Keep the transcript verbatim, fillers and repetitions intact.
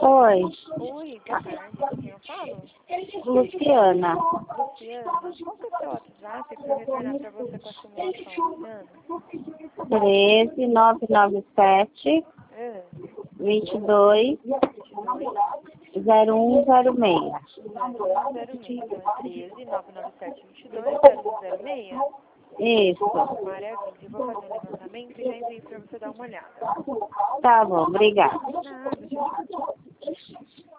Oi, Oi, boa tarde. Com quem eu falo? Luciana. Luciana, qual que é o seu WhatsApp para eu retornar para você com a simulação, Luciana? treze nove nove sete Ah, vinte e dois vinte e dois, zero um zero seis. zero um zero seis. Então é treze nove nove sete vinte e dois zero um zero seis. Isso. Maravilha. Eu vou fazer um levantamento e já envio para você dar uma olhada. Tá bom, obrigada. Nada, tchau, tchau.